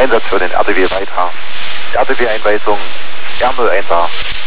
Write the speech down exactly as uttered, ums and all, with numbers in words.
Einsatz für den R D W weiter. R D W-Einweisung R null eins A.